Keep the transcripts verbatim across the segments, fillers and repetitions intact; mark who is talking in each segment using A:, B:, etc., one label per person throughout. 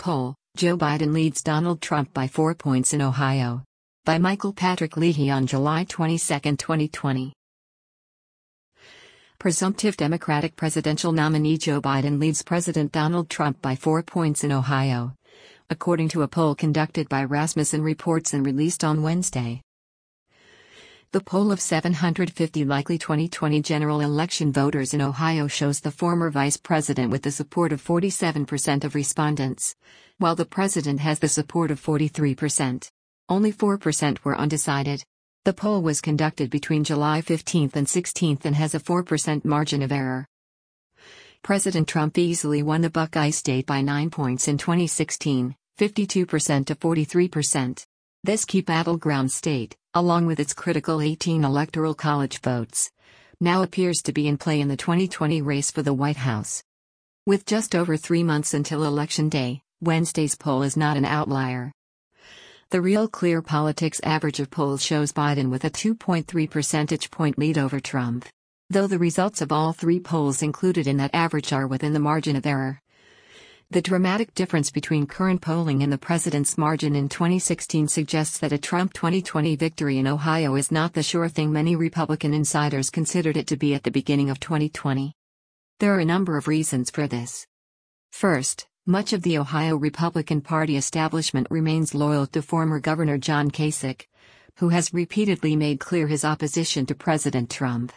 A: Poll: Joe Biden leads Donald Trump by four points in Ohio. By Michael Patrick Leahy on July twenty-second, twenty twenty. Presumptive Democratic presidential nominee Joe Biden leads President Donald Trump by four points in Ohio, according to a poll conducted by Rasmussen Reports and released on Wednesday. The poll of seven hundred fifty likely twenty twenty general election voters in Ohio shows the former vice president with the support of forty-seven percent of respondents, while the president has the support of forty-three percent. Only four percent were undecided. The poll was conducted between July fifteenth and sixteenth and has a four percent margin of error. President Trump easily won the Buckeye State by nine points in twenty sixteen, fifty-two percent to forty-three percent. This key battleground state, along with its critical eighteen electoral college votes, now appears to be in play in the twenty twenty race for the White House. With just over three months until Election Day, Wednesday's poll is not an outlier. The Real Clear Politics average of polls shows Biden with a two point three percentage point lead over Trump, though the results of all three polls included in that average are within the margin of error. The dramatic difference between current polling and the president's margin in twenty sixteen suggests that a Trump twenty twenty victory in Ohio is not the sure thing many Republican insiders considered it to be at the beginning of twenty twenty. There are a number of reasons for this. First, much of the Ohio Republican Party establishment remains loyal to former Governor John Kasich, who has repeatedly made clear his opposition to President Trump.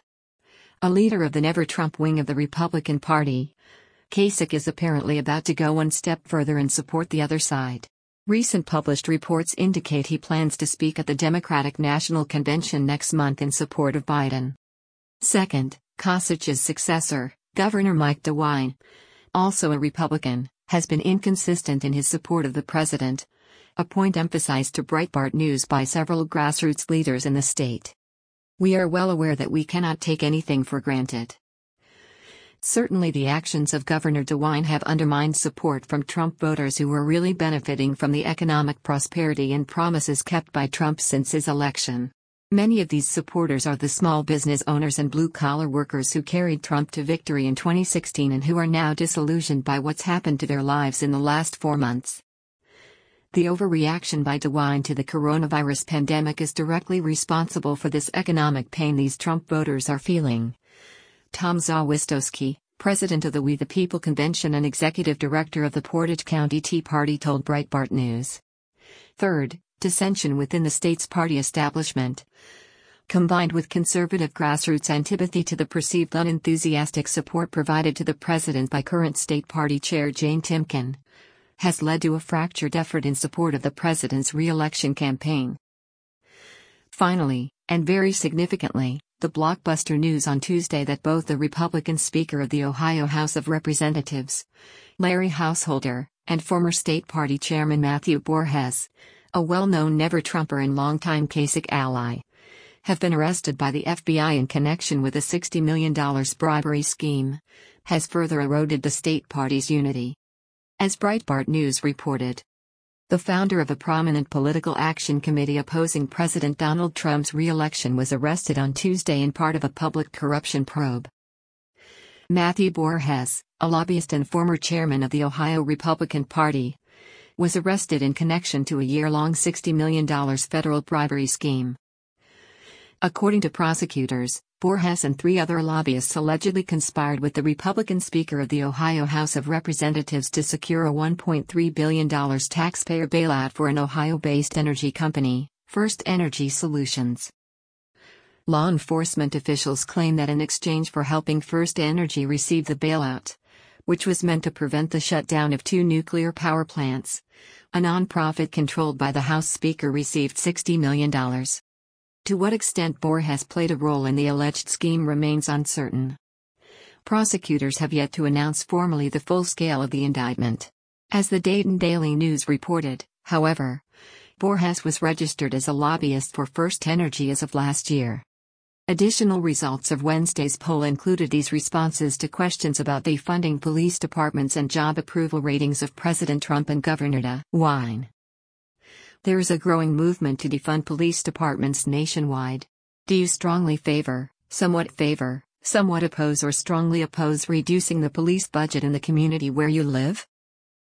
A: A leader of the never-Trump wing of the Republican Party, Kasich is apparently about to go one step further and support the other side. Recent published reports indicate he plans to speak at the Democratic National Convention next month in support of Biden. Second, Kasich's successor, Governor Mike DeWine, also a Republican, has been inconsistent in his support of the president, a point emphasized to Breitbart News by several grassroots leaders in the state. We are well aware that we cannot take anything for granted. Certainly the actions of Governor DeWine have undermined support from Trump voters who were really benefiting from the economic prosperity and promises kept by Trump since his election. Many of these supporters are the small business owners and blue-collar workers who carried Trump to victory in twenty sixteen and who are now disillusioned by what's happened to their lives in the last four months. The overreaction by DeWine to the coronavirus pandemic is directly responsible for this economic pain these Trump voters are feeling. Tom Zawistowski, president of the We the People Convention and executive director of the Portage County Tea Party, told Breitbart News. Third, dissension within the state's party establishment, combined with conservative grassroots antipathy to the perceived unenthusiastic support provided to the president by current state party chair Jane Timken, has led to a fractured effort in support of the president's re-election campaign. Finally, and very significantly, the blockbuster news on Tuesday that both the Republican Speaker of the Ohio House of Representatives, Larry Householder, and former state party chairman Matthew Borges, a well-known never-Trumper and longtime Kasich ally, have been arrested by the F B I in connection with a sixty million dollars bribery scheme, has further eroded the state party's unity. As Breitbart News reported, the founder of a prominent political action committee opposing President Donald Trump's re-election was arrested on Tuesday in part of a public corruption probe. Matthew Borges, a lobbyist and former chairman of the Ohio Republican Party, was arrested in connection to a year-long sixty million dollars federal bribery scheme. According to prosecutors, Borges and three other lobbyists allegedly conspired with the Republican Speaker of the Ohio House of Representatives to secure a one point three billion dollars taxpayer bailout for an Ohio-based energy company, First Energy Solutions. Law enforcement officials claim that in exchange for helping First Energy receive the bailout, which was meant to prevent the shutdown of two nuclear power plants, a nonprofit controlled by the House Speaker received sixty million dollars. To what extent Borges played a role in the alleged scheme remains uncertain. Prosecutors have yet to announce formally the full scale of the indictment. As the Dayton Daily News reported, however, Borges was registered as a lobbyist for First Energy as of last year. Additional results of Wednesday's poll included these responses to questions about defunding police departments and job approval ratings of President Trump and Governor DeWine. There is a growing movement to defund police departments nationwide. Do you strongly favor, somewhat favor, somewhat oppose or strongly oppose reducing the police budget in the community where you live?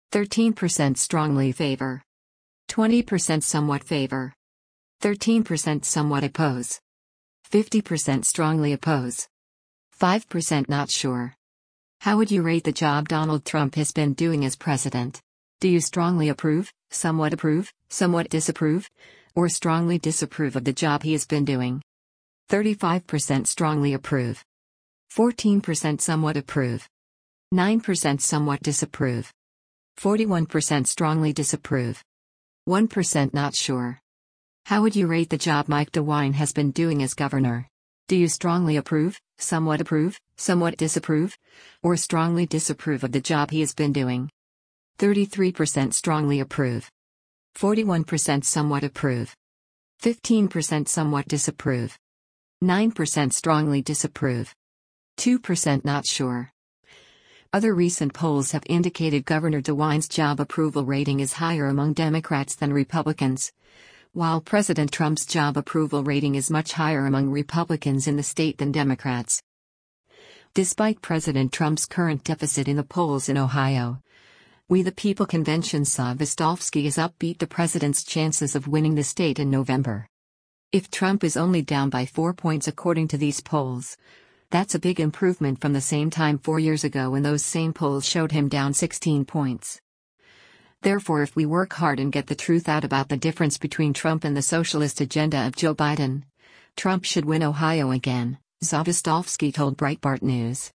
A: thirteen percent strongly favor. twenty percent somewhat favor. thirteen percent somewhat oppose. fifty percent strongly oppose. five percent not sure. How would you rate the job Donald Trump has been doing as president? Do you strongly approve, somewhat approve, somewhat disapprove, or strongly disapprove of the job he has been doing? thirty-five percent strongly approve. fourteen percent somewhat approve. nine percent somewhat disapprove. forty-one percent strongly disapprove. one percent not sure. How would you rate the job Mike DeWine has been doing as governor? Do you strongly approve, somewhat approve, somewhat disapprove, or strongly disapprove of the job he has been doing? thirty-three percent strongly approve. forty-one percent somewhat approve. fifteen percent somewhat disapprove. nine percent strongly disapprove. two percent not sure. Other recent polls have indicated Governor DeWine's job approval rating is higher among Democrats than Republicans, while President Trump's job approval rating is much higher among Republicans in the state than Democrats. Despite President Trump's current deficit in the polls in Ohio, We the People convention saw Vostofsky as upbeat the president's chances of winning the state in November. If Trump is only down by four points according to these polls, that's a big improvement from the same time four years ago when those same polls showed him down sixteen points. Therefore, if we work hard and get the truth out about the difference between Trump and the socialist agenda of Joe Biden, Trump should win Ohio again, Vostofsky told Breitbart News.